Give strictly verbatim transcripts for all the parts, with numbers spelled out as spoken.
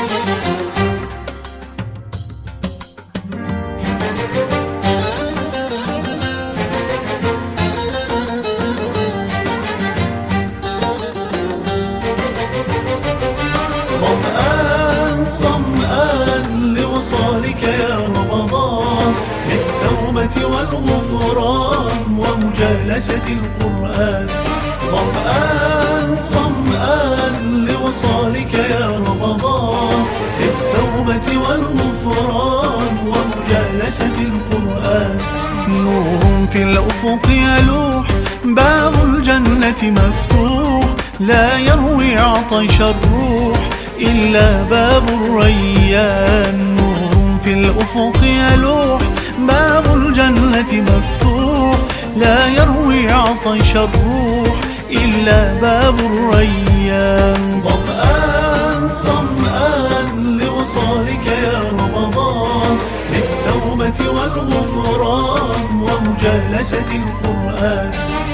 ظمآن ظمآن لوصالك يا رمضان، للتوبة والغفران ومجالسة القرآن. ظمآن ظمآن لوصالك يا رمضان، للتوبة والغفران ومجالسة القرآن. نور في الأفق يلوح، باب الجنة مفتوح، لا يروي عطش الروح إلا باب الريان. نور في الأفق يلوح، باب الجنة مفتوح، لا يروي عطش الروح إلا باب الريان. ظمآن ظمآن لوصالك يا رمضان، للتوبة والغفران ومجالسة القرآن.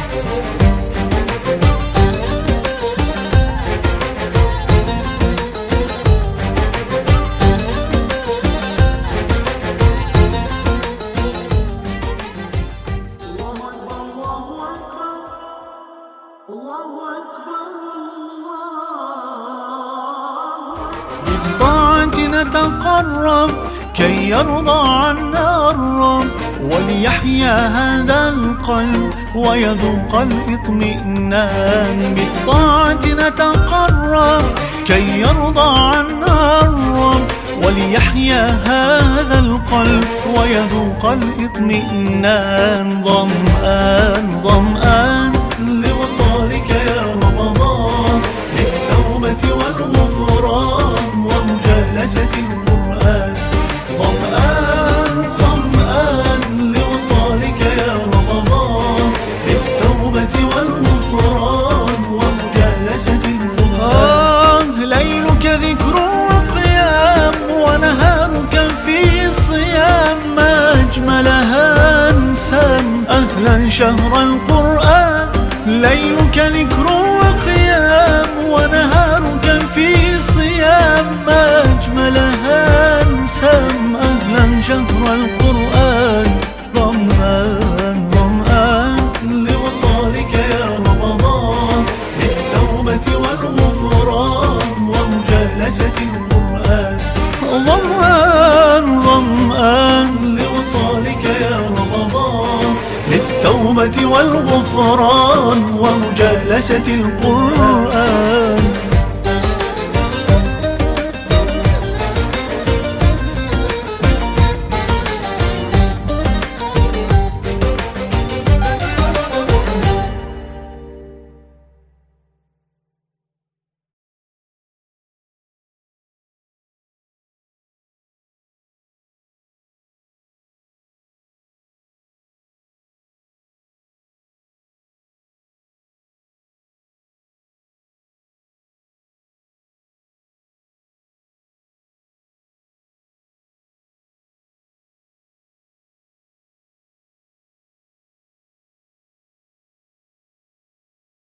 بالطاعة نتقرب كي يرضى عنا الرب، وليحيا هذا القلب ويذوق الاطمئنان. بالطاعة نتقرب كي يرضى عنا الرب، وليحيا هذا القلب ويذوق الاطمئنان. ظمآن ظمآن لوصالك يا رمضان، للتوبة والغفران ومجالسة القرآن. ظمآن ظمآن لوصالك يا رمضان، للتوبة والغفران ومجالسة القرآن. آه ليلك ذكر وقيام، ونهارك في صيام، ما أجملها أنسام أهلا شهر القرآن. ليلك ذكر وقيام، ونهارك في صيام، ما أجملها أنسام أهلا شهر القرآن. ظمآن ظمآن لوصالك يا رمضان، للتوبة والغفران ومجالسة القرآن. ظمآن ظمآن لوصالك يا رمضان، للتوبة والغفران ومجالسة القرآن.